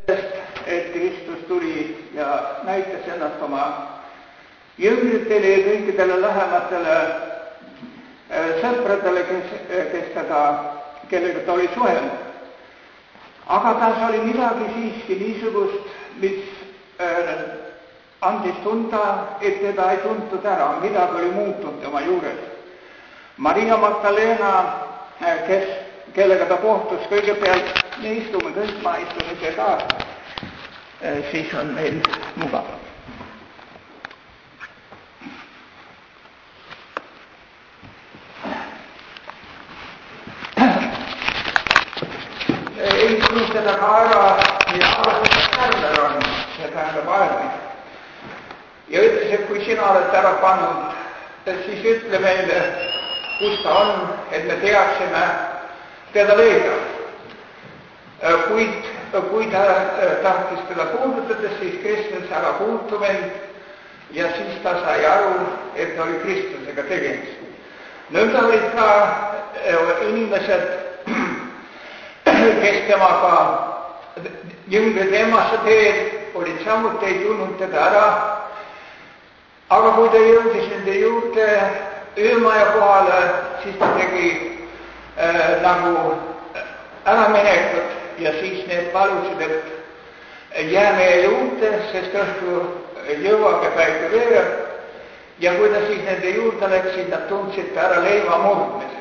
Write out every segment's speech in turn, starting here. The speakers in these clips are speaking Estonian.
et Kristus tuli ja näitas ennast oma jüngritele ja kõikidele lähematele sõpradele, kellega ta oli suhelnud. Aga tas oli midagi siiski niisugust, mis andis tunda, et teda ei tuntud ära, midagi oli muutunud tema juures. Maria Magdalena, kellega ta kohtus kõigepealt, me istume kõik, ma istun ise ka, siis on meil mugav. Ei tunnistada ka ära, ja Kärner on, see tähendab aednik. Ja ütles, et kui sina oled ära pannud, siis ütle meile, kus ta on, et me teaksime teda leida. Kui ta tahtis teda puudutada, siis Kristus ära puutu mind ja siis ta sai aru, et oli Kristusega tegemist. Nõnda olid ka inimesed, kes temaga jüngrid emasse teel olid samuti, ei tulnud teda ära. Aga kui ta jõudis nende juurde öömaja kohale, siis ta tegi nagu äraminekut ja siis need palusid, et jää meie juurde, sest õhtu jõuab ja päike veereb. Ja kui ta siis nende juurde läksid, nad tundsid ära leiva murdmisest.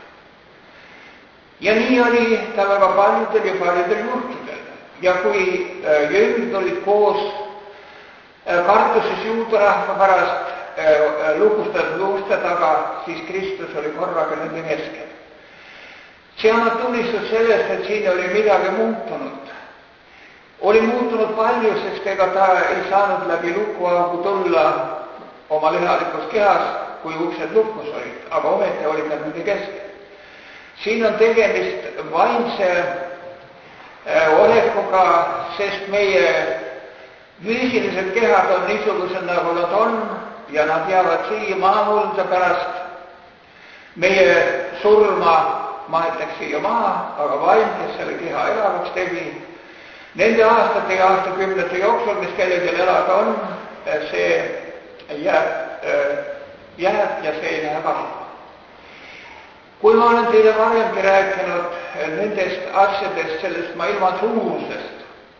Ja nii oli ta väga paljudel juhtudel. Ja kui jüngrid olid koos kartuses juudarahva pärast lukustatud uste taga, siis Kristus oli korraga nende keskel. See annab tunnistus sellest, et siin oli midagi muutunud. Oli muutunud palju, sest ega ta ei saanud läbi lukuaugu tulla oma lihalikus kehas, kui uksed lukus olid, aga ometi olid nad nende keskel. Siin on tegemist vaimse olekuga, sest meie füüsilised kehad on niisugused, nagu nad on, ja nad jäävad siia maamulda pärast. Meie surma maetakse siia maa, aga vaim, kes selle keha elavaks tegi, nende aastate ja aastakümnete jooksul, mis kellelgi elada on, see jääb ja see ei lähe kaduma. Kui ma olen teile varemgi rääkinud nendest asjadest, sellest maailma suurusest,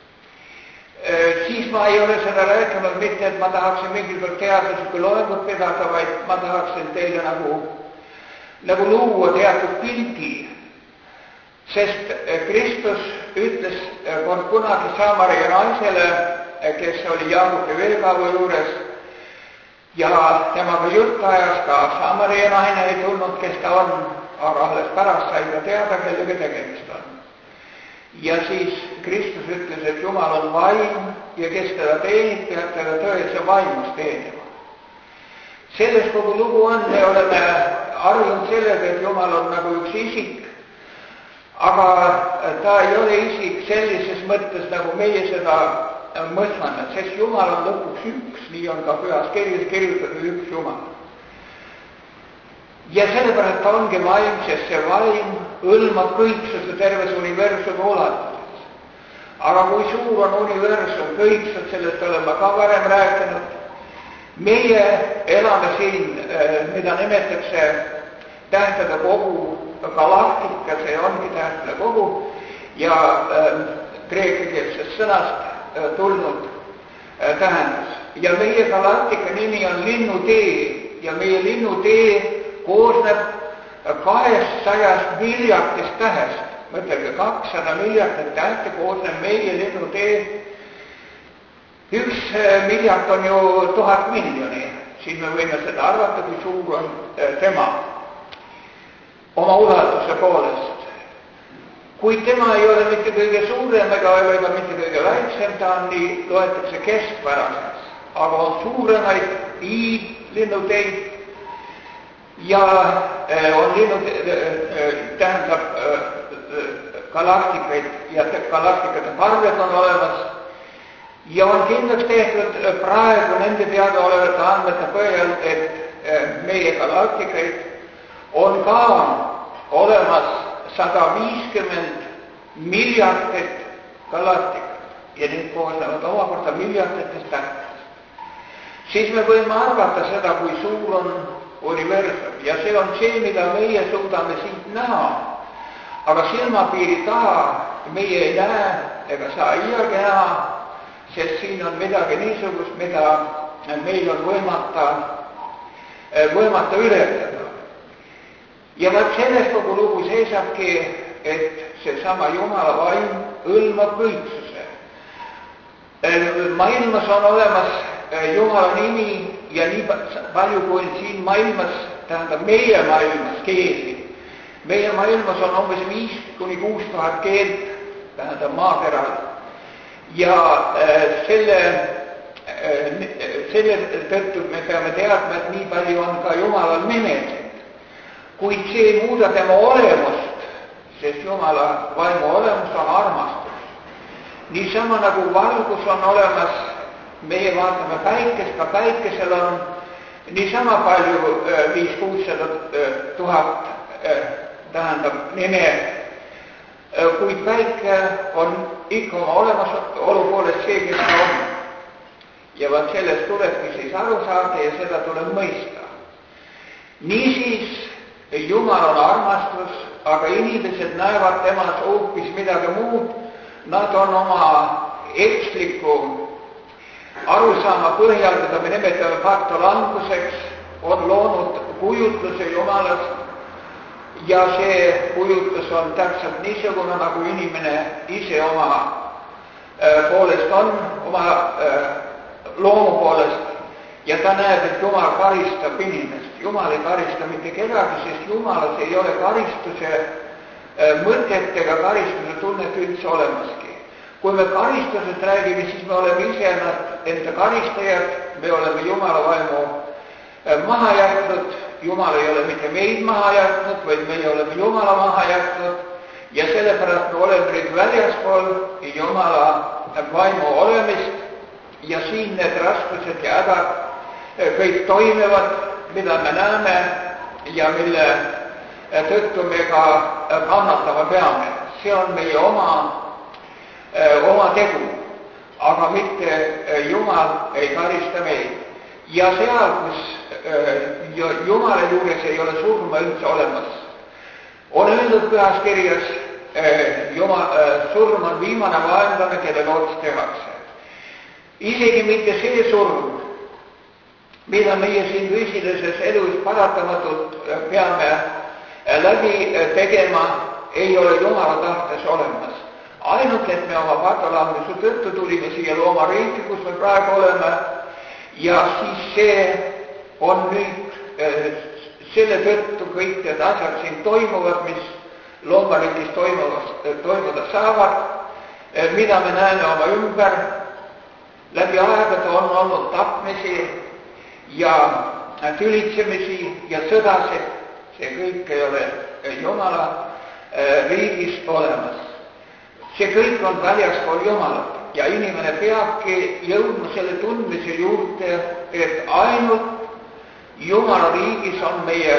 siis ma ei ole seda rääkinud mitte, et ma tahaksin mingil teaduslikku loengut pidada, vaid ma tahaksin teile nagu luua teatud pildi. Sest Kristus ütles kord kunagi Samaria naisele, kes oli Jaagupi veekaevu juures, ja temaga jutt ajas, ka Samaria naine ei tulnud, kes ta on, aga alles pärast sai ta teada, kellega tegemist on. Ja siis Kristus ütles, et Jumal on vaim ja kes teda teenib, peab teda tões ja vaimus teenima. Selles kogu lugu on, me oleme arvunud sellega, et Jumal on nagu üks isik, aga ta ei ole isik sellises mõttes, nagu meie seda mõtleme, sest Jumal on lõpuks üks, nii on ka pühas kirjas kirjutatud üks Jumal. Ja sellepärast ta ongi vaim, sest see vaim hõlmab kõiksuse terves universumi ulatuses. Aga kui suur on universum, kõiksud, sellest oleme ka varem rääkinud. Meie elame siin, mida nimetatakse tähtede kogu, galaktika, see ongi tähtede kogu, ja kreekikeelsest sõnast tulnud tähendus. Ja meie galaktika nimi on linnutee ja meie linnutee koosneb 200 miljardist tähest. Mõtelge, 200 miljardit tähte koosneb meie linnutee. 1 miljard on ju 1000 miljoni. Siis me võime seda arvata, kui suur on tema oma ulatuse poolest. Kuid tema ei ole mitte kõige suurem ega mitte kõige väiksem, ta on nii, loetakse keskpäraseks. Aga on suuremaid linnuteid ja on tähendab galaktikaid ja galaktikate parved on olemas ja on kindlaks tehtud praegu nende teadaolevate andmete põhjal, et meie galaktikaid on ka olemas 150 miljardit galaktikat. ja need koosnevad omakorda viljatletest tähtedest. Siis me võime arvata seda, kui suur on universum ja see on see, mida meie suudame siit näha, aga silmapiiri taha meie ei näe ega saa iiagi näha, sest siin on midagi niisugust, mida meil on võimata ületada. Ja vaat sellest kogu lugu seisabki, et seesama Jumala vaim hõlmab kõiksuse. Maailmas on olemas Jumala nimi ja nii palju kui siin maailmas, tähendab meie maailmas keeli. Meie maailmas on umbes 5,000–6,000 keelt, tähendab maakeral. Ja selle tõttu me peame teadma, et nii palju on ka Jumalal nimesid. Kuid see ei muuda tema olemust, sest Jumala vaimu olemus on armastus. Niisama nagu valgus on olemas, meie vaatame päikest, ka päikesel on niisama palju 500–600 000 tähendab nime, kuid päike on ikka oma olemasolu poolest see, kes ta on. Ja vaat sellest tulebki siis aru saada ja seda tuleb mõista. Niisiis, Jumal on armastus, aga inimesed näevad temas hoopis midagi muud. Nad on oma eksliku arusaama põhjal, mida me nimetame faktolanguseks, on loonud kujutluse Jumalast ja see kujutlus on täpselt niisugune, nagu inimene ise oma poolest on, oma loomu poolest, ja ta näeb, et Jumal karistab inimest. Jumal ei karista mitte kedagi, sest Jumalas ei ole karistuse mõtet ega karistuse tunnet üldse olemaski. Kui me karistusest räägime, siis me oleme ise enda karistajad, me oleme Jumala vaimu maha jätnud, Jumal ei ole mitte meid maha jätnud, vaid meie oleme Jumala maha jätnud ja sellepärast me oleme nüüd väljaspool Jumala vaimu olemist ja siin need raskused ja hädad kõik toimivad, mida me näeme ja mille tõttu me ka kannatama peame. See on meie oma tegu, aga mitte Jumal ei karista meid. Ja seal, kus Jumala juures ei ole surma üldse olemas, on öeldud pühas kirjas, surm on viimane vaenlane, kelle ots tehakse. Isegi mitte see surm, mida meie siin füüsilises elus paratamatult peame läbi tegema, ei ole Jumala tahtes olemas. Ainult, et me oma patolanguse tõttu tulime siia loomariiki, kus me praegu oleme, ja siis see on nüüd selle tõttu kõik need asjad siin toimuvad, mis loomariigis toimuda saavad, mida me näeme oma ümber. Läbi aegade on olnud tapmisi ja tülitsemisi ja sõdasid, see kõik ei ole Jumala riigis olemas. See kõik on väljaspool Jumalat ja inimene peabki jõudma selle tundmise juurde, et ainult Jumala riigis on meie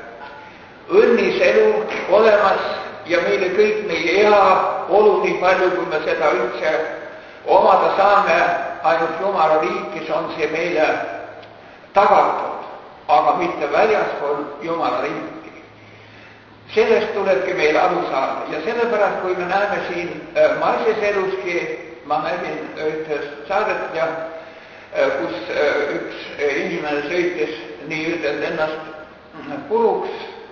õnnis elu olemas ja meile kõik meie hea olu, nii palju kui me seda üldse omada saame, ainult Jumala riigis on see meile tagatud, aga mitte väljaspool Jumala riiki. Sellest tulebki meil aru saada ja sellepärast, kui me näeme siin maises eluski, ma nägin ühtes saadet ja kus üks inimene sõitis nii-ütelda ennast puruks,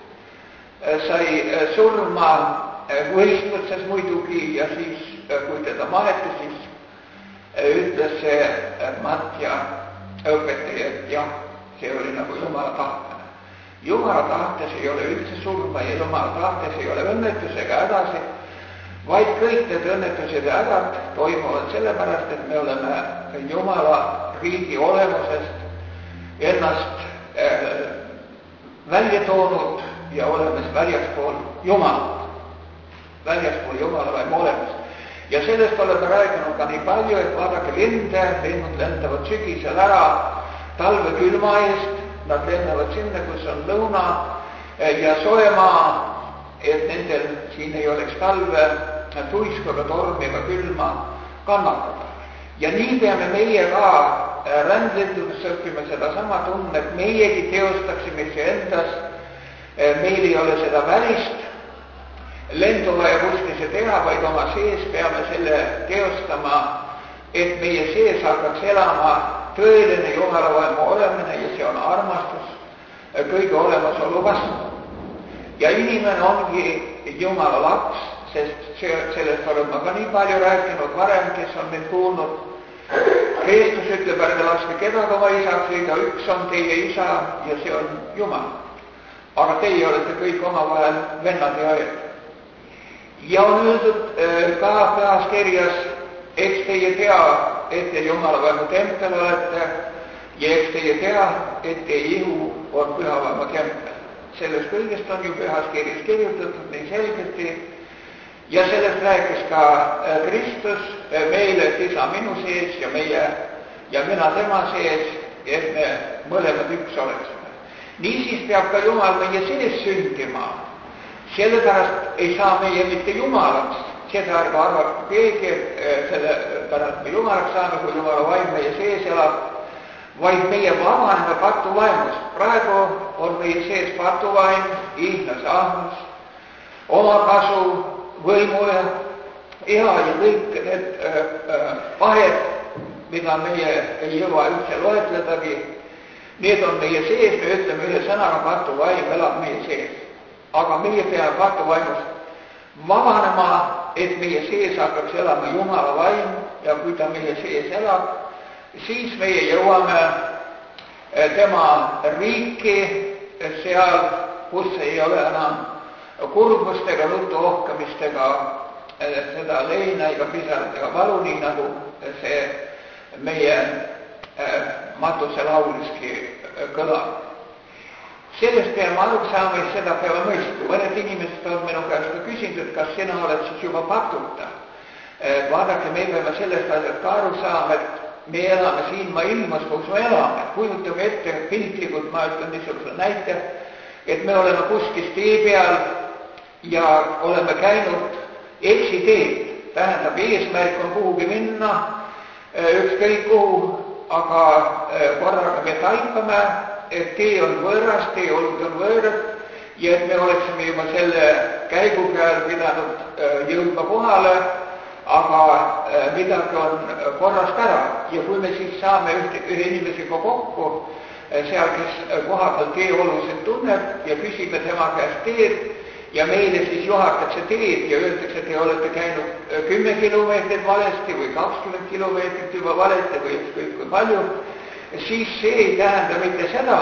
sai surma võistluses muidugi ja siis, kui teda maeti, siis ütles see matja õpetaja, et jah, see oli nagu Jumala tahtena. Jumala tahtes ei ole üldse surma ja Jumala tahtes ei ole õnnetus ega hädasi, vaid kõik need õnnetused ja hädad toimuvad sellepärast, et me oleme Jumala riigi olemusest ennast välja toonud ja oleme väljaspool Jumalat, väljaspool Jumala vaimu olemist. Ja sellest oleme rääkinud ka nii palju, et vaadake linde, linnud lendavad sügisel ära talve külma eest, nad lendavad sinna, kus on lõuna ja sooemaa, et nendel siin ei oleks talve tuisku ega tormi ega külma, kannatada. Ja nii peame meie ka rändlenduses õppima sedasama tundma, et meiegi teostaksime endas, meil ei ole seda välist lendu vaja kuskil teha, vaid oma sees peame selle teostama, et meie sees hakkaks elama tõeline Jumala vaimu olemine ja see on armastus kõige olemasolu vastu. Ja inimene ongi Jumala laps, sest sellest olen ma ka nii palju rääkinud varem, kes on mind kuulnud. Kristus ütleb, ärge laske kedagi oma isaks leida, üks on teie isa ja see on Jumal. Aga teie olete kõik omavahel vennad ja õed. Ja on öeldud ka pühas kirjas, eks teie tea, et te Jumala vaimu tempel olete ja eks teie tea, et teie ihu on püha vaimu tempel. Sellest kõigest on ju pühas kirjas kirjutatud nii selgesti ja sellest rääkis ka Kristus meile, et isa minu sees ja mina tema sees, et me mõlemad üks oleksime. Niisiis peab ka Jumal meie sees sündima. Sellepärast ei saa meie mitte Jumalaks, seda ärge arvata keegi, et sellepärast me Jumalaks saame, kui Jumala vaim meie sees elab, vaid meie vabaneme patuvaimust. Praegu on meie sees patuvaim, ihnas, ahnus, omakasu, võimu ja kõik need vahed, mida meie ei jõua üldse loetledagi, need on meie sees, me ütleme ühe sõnaga, patuvaim elab meie sees. Aga meie peame patuvaimust vabanema, et meie sees hakkaks elama Jumala vaim ja kui ta meie sees elab, siis meie jõuame tema riiki seal, kus ei ole enam kurbust ega nuttu ohkamist ega seda leina ega pisart ega valu, nii nagu see meie matuse lauliski kõlab. Sellest peame aru saama ja seda peame mõistma. Mõned inimesed on minu käest ka küsinud, et kas sina oled siis juba patuta. Vaadake, me peame sellest asjast ka aru saama, et me elame siin maailmas, kus me elame. Kujutame ette piltlikult, ma ütlen niisuguse näite, et me oleme kuskil tee peal ja oleme käinud eksiteed. Tähendab, eesmärk on kuhugi minna, ükskõik kuhu, aga korraga me taipame, et tee on võõras, tee olud on võõrad ja et me oleksime juba selle käigu peal pidanud jõudma kohale, aga midagi on korrast ära. Ja kui me siis saame ühe inimesega kokku, seal, kes kohapeal teeolusid tunneb ja küsime tema käest teed ja meile siis juhatakse teed ja öeldakse, et te olete käinud 10 kilomeetrit valesti või 20 kilomeetrit juba valesti või ükskõik kui palju, siis see ei tähenda mitte seda,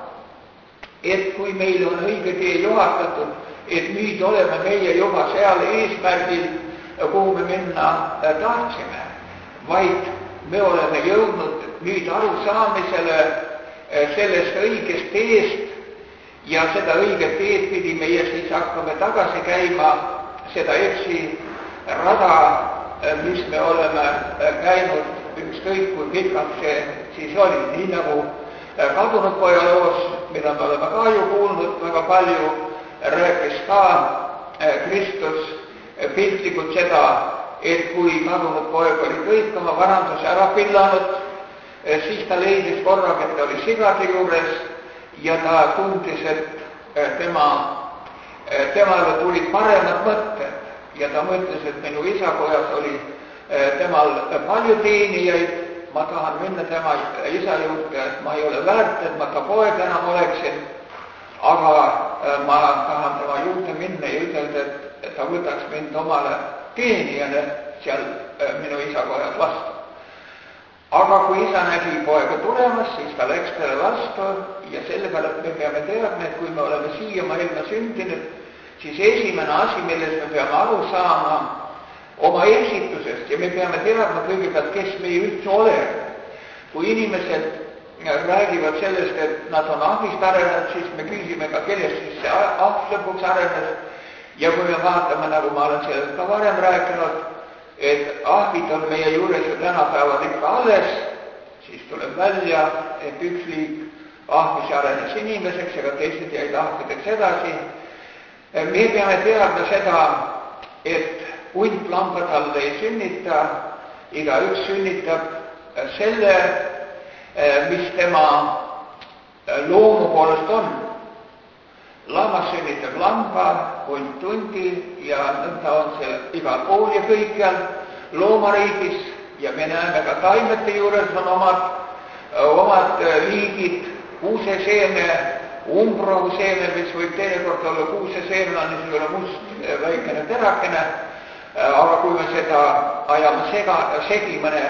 et kui meil on õige tee juhatatud, et nüüd oleme meie juba seal eesmärgil, kuhu me minna tahtsime, vaid me oleme jõudnud nüüd arusaamisele sellest õigest teest ja seda õiget teed pidi meie siis hakkame tagasi käima seda EPS-i rada, mis me oleme käinud ükskõik kui pikalt see siis oli, nii nagu kadunud poja loos, mida me oleme ka ju kuulnud väga palju, rääkis ka Kristus piltlikult seda, et kui kadunud poeg oli kõik oma varanduse ära pillanud, siis ta leidis korraga, et ta oli sigade juures ja ta tundis, et temale tulid paremad mõtted ja ta mõtles, et minu isapojas oli temal palju teenijaid, ma tahan minna tema isa juurde, et ma ei ole väärt, et ma ta poeg enam oleksin, aga ma tahan tema juurde minna ja ütelda, et ta võtaks mind omale teenijale seal minu isa kojas vastu. Aga kui isa nägi poega tulemas, siis ta läks talle vastu ja sellepärast me peame teadma, et kui me oleme siia maailma sündinud, siis esimene asi, millest me peame aru saama oma eksitusest ja me peame teadma kõigepealt, kes meie üldse oleme. Kui inimesed räägivad sellest, et nad on ahvist arenenud, siis me küsime ka, kellest siis see ahv lõpuks arenes. Ja kui me vaatame, nagu ma olen sellest ka varem rääkinud, et ahvid on meie juures ju tänapäeval ikka alles, siis tuleb välja, et üks liik ahvis arenes inimeseks, aga teised jäid ahvideks edasi. Me peame teadma seda, et hunt lambad alla ei sünnita igaüks sünnitab selle, mis tema loomu poolest on. Lammas sünnitab lamba, hunt hundi ja nõnda on see igal pool ja kõikjal loomariigis ja me näeme ka taimete juures on omad liigid, kuuseseeme, umbrohuseeme, mis võib teinekord olla kuuseseeme, on niisugune must väikene terakene, aga kui me seda ajame segi mõne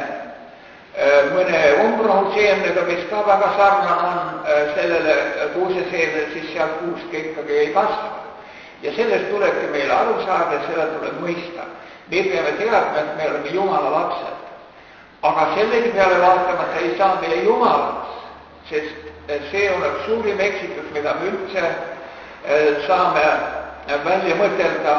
umbrohuseemnega, mis ka väga sarnane on sellele kuuseseemele, siis sealt kuuske ikkagi ei kasva. Ja sellest tulebki meile aru saada ja seda tuleb mõista. Me peame teadma, et me oleme Jumala lapsed. Aga sellegi peale vaatamata ei saa meie Jumalaks, sest see on suurim eksitus, mida me üldse saame välja mõtelda.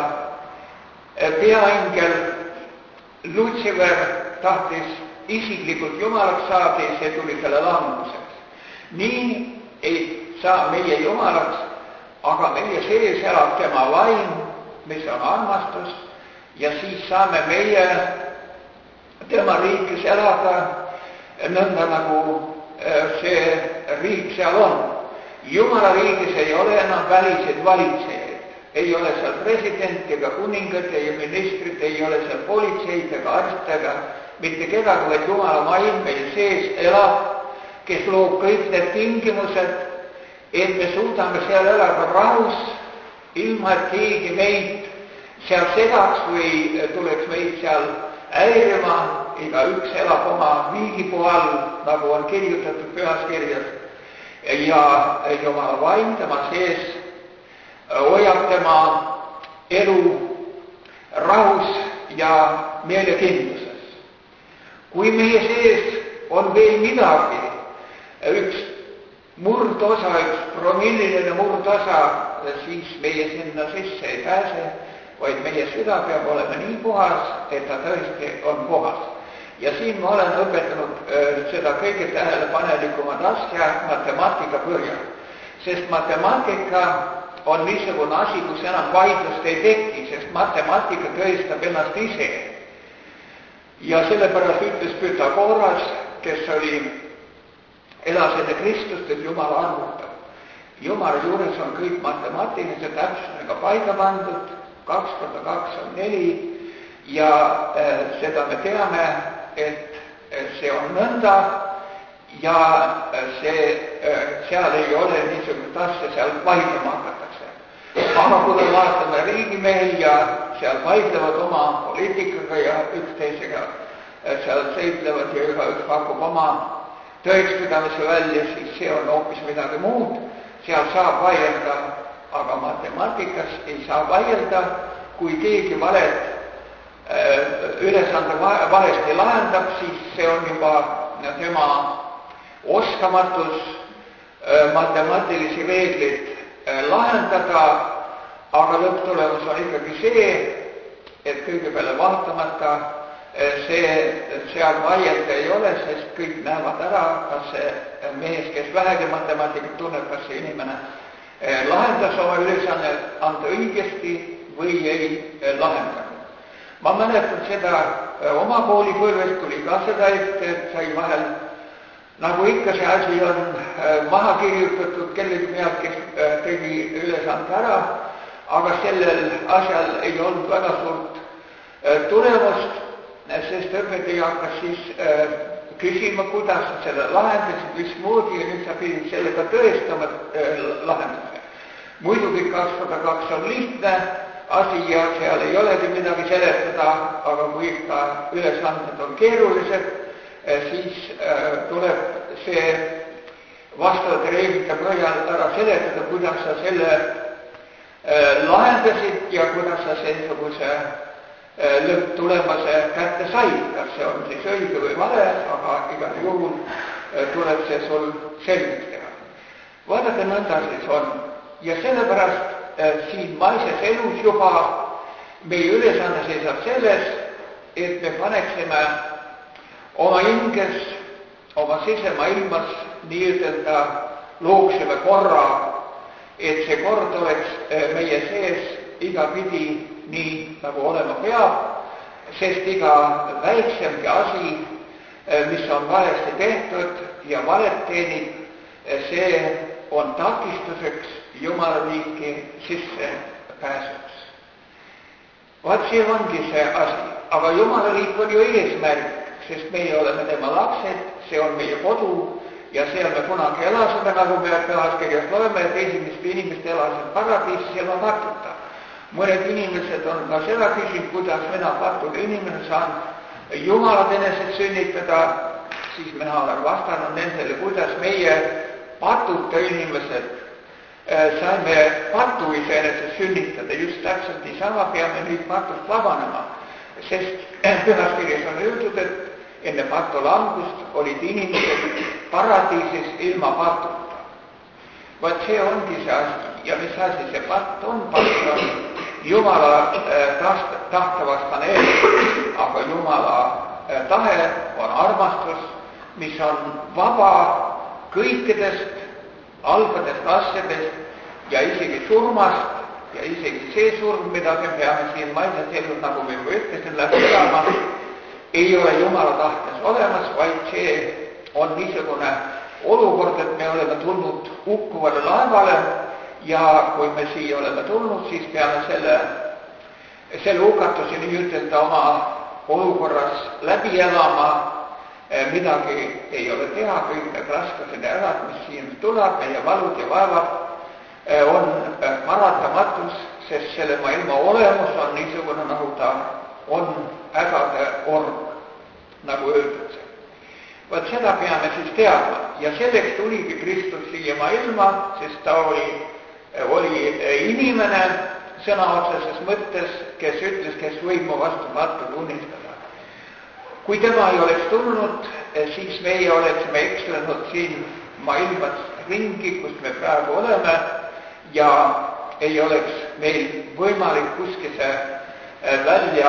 Peaingel Lutsifer tahtis isiklikult Jumalaks saada ja see tuli selle languseks. Nii ei saa meie Jumalaks, aga meie sees elab tema vaim, mis on armastus, ja siis saame meie tema riigis elada nõnda, nagu see riik seal on. Jumala riigis ei ole enam väliseid valitsejaid, ei ole seal president ega kuningat, ei ministrit, ei ole seal politseid ega arste ega mitte kedagi, vaid Jumala vaim meil sees elab, kes loob kõik need tingimused, et me suudame seal elada rahus, ilma et keegi meid seal segaks või tuleks meid seal häirima, igaüks elab oma riigipuu all, nagu on kirjutatud pühas kirjas, ja Jumala vaim tema sees hoiab tema elu rahus ja meelekindluses. Kui meie sees on veel midagi, üks murdosa, üks promilliline murdosa, siis meie sinna sisse ei pääse, vaid meie süda peab olema nii puhas, et ta tõesti on puhas. Ja siin ma olen õpetanud seda kõige tähelepanelikumat asja matemaatika põhjal, sest matemaatika on niisugune asi, kus enam vaidlust ei teki, sest matemaatika tõestab ennast ise. Ja sellepärast ütles Pythagoras, kes elas enne Kristust, et Jumal arvutab. Jumala juures on kõik matemaatilise täpsusega paika pandud, 2 × 2 on 4 ja seda me teame, et see on nõnda ja seal ei ole niisugust asja, seal vaidlema hakatakse. Aga kui me vaatame riigimehel ja seal vaidlevad oma poliitikaga ja üksteisega, seal seitlevad ja üks pakub oma tõekspidamise välja, siis see on hoopis midagi muud. Seal saab vaielda, aga matemaatikas ei saa vaielda, kui keegi ülesande valesti lahendab, siis see on juba tema oskamatus matemaatilisi reegleid lahendada, aga lõpptulemus on ikkagi see, et kõige peale vaatamata seal vaielda ei ole, sest kõik näevad ära, kas see mees, kes vähegi matemaatikat tunneb, kas see inimene lahendas oma ülesanne anda õigesti või ei lahendanud. Ma mäletan seda oma koolipõlvest, tuli ka seda ette, et sai vahel, nagu ikka see asi on maha kirjutatud kellegi pealt, kes tegi ülesande ära, aga sellel asjal ei olnud väga suurt tulemust, sest õpetaja hakkas siis küsima, kuidas sa seda lahendasid, mismoodi ja nüüd sa pidid sellega tõestama lahenduse. Muidugi 2 × 2 on lihtne asi ja seal ei olegi midagi seletada, aga kui ikka ülesanded on keerulised, siis tuleb see vastavate reeglite põhjal ära seletada, kuidas sa selle lahendasid ja kuidas sa seesuguse lõpptulemuse kätte said, kas see on siis õige või vale, aga igal juhul tuleb see sul selgeks teha. Vaadake, nõnda siis on. Ja sellepärast siin maises elus juba meie ülesanne seisab selles, et me paneksime oma hinges, oma sisemaailmas nii-ütelda looksime korra, et see kord oleks meie sees igapidi nii, nagu olema peab, sest iga väiksemgi asi, mis on valesti tehtud ja valet teenib, see on takistuseks Jumala riiki sisse pääsuks. Vaat see ongi see asi, aga Jumala riik on ju eesmärk, sest meie oleme tema lapsed, see on meie kodu ja seal me kunagi elasime, nagu me pühas kirjas loeme, et esimeste inimeste elasid paradiisis ilma patuta. Mõned inimesed on ka seda küsinud, kuidas mina patule inimene saan Jumalat eneselt sünnitada, siis mina olen vastanud nendele, kuidas meie patuta inimesed saime patu iseenesest sünnitada. Just täpselt niisama peame nüüd patust vabanema, sest pühas kirjas on öeldud, et enne patu langust olid inimesed paradiisis ilma patuta. Vaat see ongi see asi. Ja mis asi see patt on? Patt on Jumala tahtevastane eeldus, aga Jumala tahe on armastus, mis on vaba kõikidest halbadest asjadest ja isegi surmast ja isegi see surm, mida me peame siin maailmas elus, nagu me ütlesin, läbi elama, ei ole Jumala tahtes olemas, vaid see on niisugune olukord, et me oleme tulnud hukkuvale laevale ja kui me siia oleme tulnud, siis peame selle hukatuse nii ütelda oma olukorras läbi elama, midagi ei ole teha, kõik need raskused ja hädad, mis siin tuleb, meie valud ja vaevad on paratamatus, sest selle maailma olemus on niisugune, nagu ta on hädade org, nagu öeldakse. Vaat seda peame siis teadma ja selleks tuligi Kristus siia maailma, sest ta oli inimene sõna otseses mõttes, kes ütles, kes võib mu vastu pattu tunnistada. Kui tema ei oleks tulnud, siis meie oleksime ekslenud siin maailmas ringi, kus me praegu oleme ja ei oleks meil võimalik kuskile välja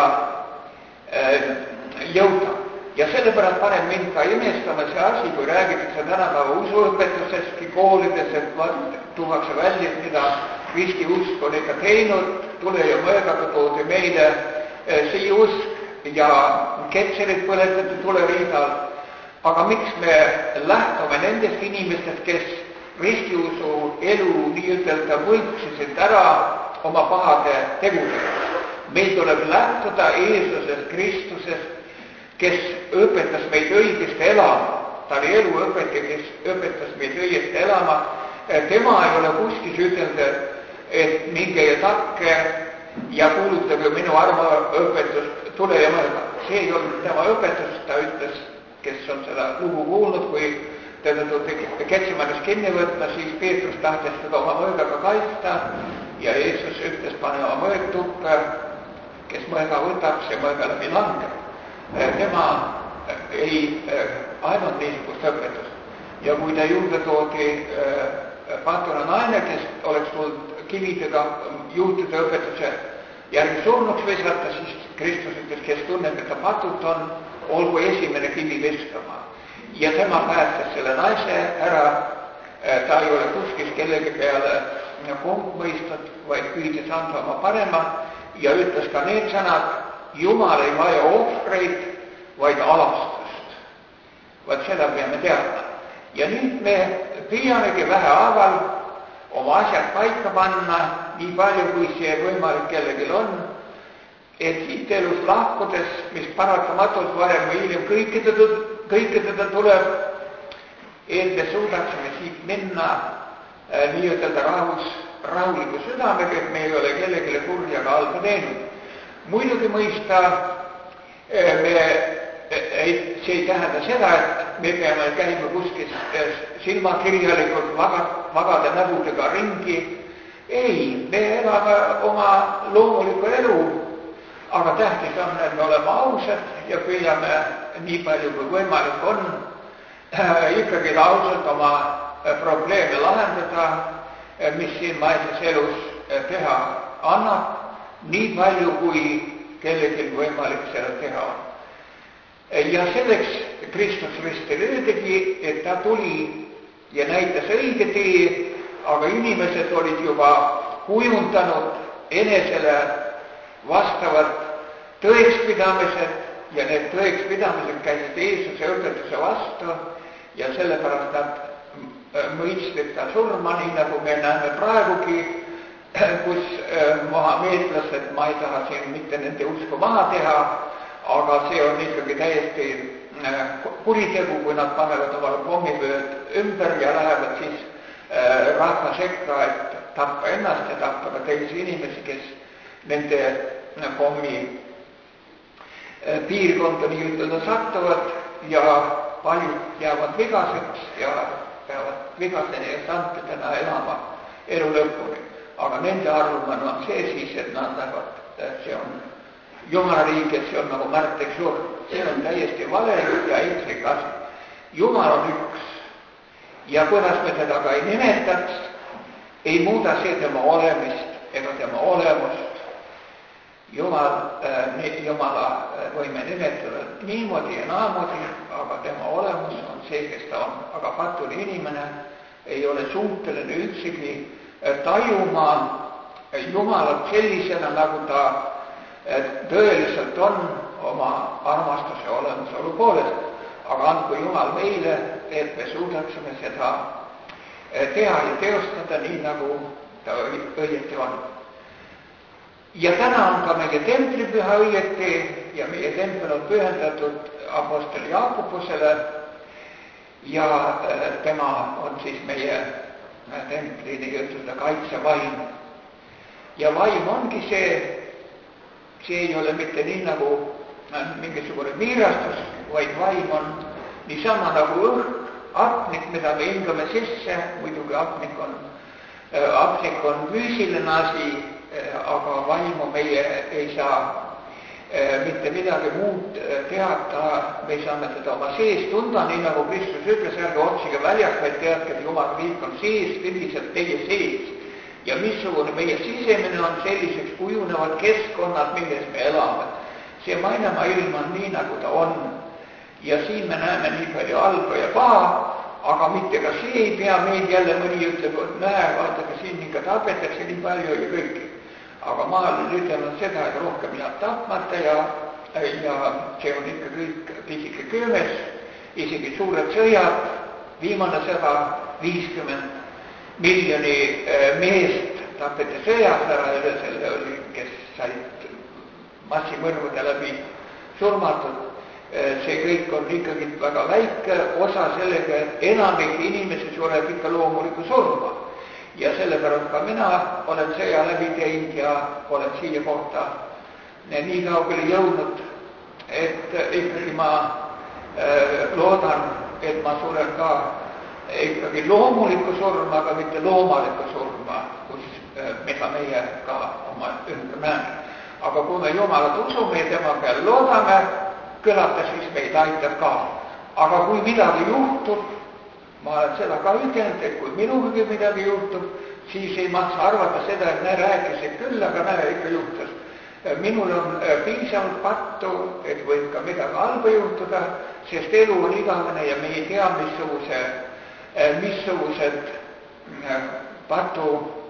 jõuda. Ja sellepärast paneb mind ka imestama see asi, kui räägitakse tänapäeva usuõpetusestki koolides, et tuuakse välja, mida ristiusk on ikka teinud, tule ja mõõgaga toodi meile siia usk ja ketserid põletati tuleriidal. Aga miks me lähtume nendest inimestest, kes ristiusu elu nii-ütelda võltsisid ära oma pahade tegudega? Meil tuleb lähtuda Jeesusest Kristusest, kes õpetas meid õigesti elama. Ta oli eluõpetaja, kes õpetas meid õigesti elama. Tema ei ole kuskil ütelda, et minge ja takke ja kuulutage minu arvaõpetust, tule ja mõelda. See ei olnud tema õpetus, ta ütles, kes on seda lugu kuulnud, kui teda tuldi Getsemanis kinni võtma, siis Peetrus tahtis teda oma mõõgaga kaitsta ja Jeesus ütles, pane oma mõõg tuppa, kes mõõga võtab, see mõõga läbi langeb. Tema ei ainult niisugust õpetust. Ja kui ta juurde toodi patuna naine, kes oleks tulnud kividega juhtide õpetuse järgi surnuks visata, siis Kristus ütles, kes tunneb, et ta patut on, olgu esimene kivi viskama. Ja tema päästas selle naise ära, ta ei ole kuskil kellegi peale konk mõistnud, vaid püüdis anda oma parema ja ütles ka need sõnad, Jumal ei vaja ohvreid, vaid alastust. Vaat seda peame teadma. Ja nüüd me püüamegi vähehaaval oma asjad paika panna, nii palju kui see võimalik kellelgi on, et siit elus lahkudes, mis paratamatult varem või hiljem kõikidele tuleb, et me suudaksime siit minna nii-ütelda rahuliku südamega, et me ei ole kellelegi kurja ka halba teinud. Muidugi mõista, see ei tähenda seda, et me peame käima kuskil silmakirjalikult vagade nägudega ringi. Ei, me elame oma loomulikku elu, aga tähtis on, et me oleme ausad ja püüame nii palju kui võimalik on ikkagi ausalt oma probleeme lahendada, mis siin maailmas elus teha annab, nii palju kui kellelgi võimalik seda teha on. Ja selleks Kristus ristil öeldigi, et ta tuli ja näitas õige tee, aga inimesed olid juba kujundanud enesele vastavalt tõekspidamised ja need tõekspidamised käisid Jeesuse õpetuse vastu ja sellepärast nad mõistsid ta surma, nii nagu me näeme praegugi, kus mohameedlased, ma ei taha siin mitte nende usku maha teha, aga see on ikkagi täiesti kuritegu, kui nad panevad omale pommivööd ümber ja lähevad siis rahva sekka, et tappa ennast ja tappa ka teisi inimesi, kes nende pommi piirkonda nii-ütelda satuvad ja paljud jäävad vigaseks ja peavad vigaseni ja santidena elama elu lõpuni. Aga nende arvamus on see siis, et nad lähevad, see on Jumala riik, et see on nagu märtlik surm. See on täiesti valelik ja ekslik asi. Jumal on üks. Ja kuidas me teda ka ei nimetaks, ei muuda see tema olemist ega tema olemust. Jumala võime nimetada niimoodi ja naamoodi, aga tema olemus on see, kes ta on. Aga patune inimene ei ole suuteline üldsegi tajuma Jumalat sellisena, nagu ta tõeliselt on oma armastuse olemasolu poolest. Aga andku Jumal meile, et me suudaksime seda teha ja teostada nii, nagu ta õieti on. Ja täna on ka meie templipüha õieti ja meie tempel on pühendatud apostel Jaakobusele ja tema on siis meie templi nii-ütelda kaitsevaim. Ja vaim ongi see ei ole mitte nii nagu mingisugune viirastus, vaid vaim on niisama nagu õhk, aknik, mida me hingame sisse, muidugi aknik on füüsiline asi, aga vaimu meie ei saa mitte midagi muud teada, me saame teda oma sees tunda, nii nagu Kristus ütles, ärge otsige väljast, vaid teadke, et Jumala riik on sees, pilliselt teie sees. Ja missugune meie sisemine on selliseks kujunevad keskkonnad, milles me elame. See maailm on nii, nagu ta on. Ja siin me näeme nii palju halba ja paha, aga mitte ka see ei pea meid jälle mõni ütleb, et näe, vaadake, siin ikka tapetakse nii palju ja kõike. Aga ma olen ütelnud seda, et rohkem jääb tapmata ja see on ikka kõik pisike köömes, isegi suured sõjad, viimane sõda 50 miljoni meest tapeti sõjas ära ja selle oli, kes said massimõrvude läbi surmatud. See kõik on ikkagi väga väike osa sellega, et enamik inimesi sureb ikka loomulikku surma. Ja sellepärast ka mina olen sõja läbi teinud ja olen siia kohta nii kaugele jõudnud, et ikkagi ma loodan, et ma suren ka ikkagi loomulikku surma, aga mitte loomalikku surma, mida meie ka oma ümber näeme. Aga kui me Jumalat usume ja tema peal loodame, küllap ta siis meid aitab ka. Aga kui midagi juhtub, ma olen seda ka ütelnud, et kui minugagi midagi juhtub, siis ei maksa arvata seda, et näe, rääkisid küll, aga näe, ikka juhtus. Minul on piisavalt pattu, et võib ka midagi halba juhtuda, sest elu on igavene ja me ei tea, missugused patu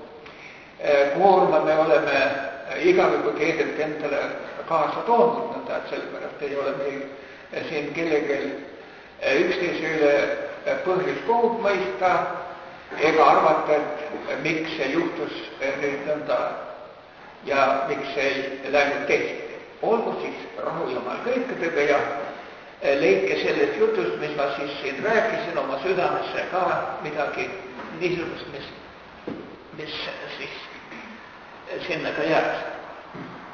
koorma me oleme igaviku teedelt endale kaasa toonud, et sellepärast ei ole meil siin kellelgi üksteise üle põhjus kohut mõista ega arvata, et miks see juhtus nüüd nõnda ja miks see ei läinud teisiti. Olgu siis rahu Jumal kõikidega ja leidke sellest jutust, mis ma siis siin rääkisin oma südamesse ka midagi niisugust, mis siis sinna ka jääks.